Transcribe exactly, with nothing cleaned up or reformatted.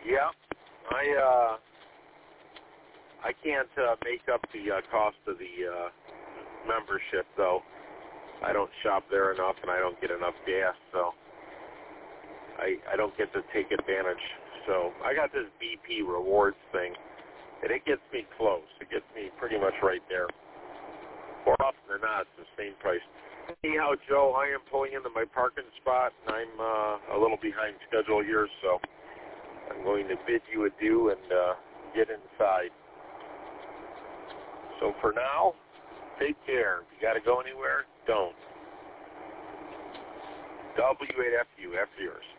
Yeah, I uh, I can't uh, make up the uh, cost of the uh, membership, though. I don't shop there enough, and I don't get enough gas, so I I don't get to take advantage. So I got this B P rewards thing, and it gets me close. It gets me pretty much right there. More often than not, it's the same price. Anyhow, Joe, I am pulling into my parking spot, and I'm uh, a little behind schedule here, so I'm going to bid you adieu and uh, get inside. So for now, take care. If you got to go anywhere, don't. W eight F U, F yours.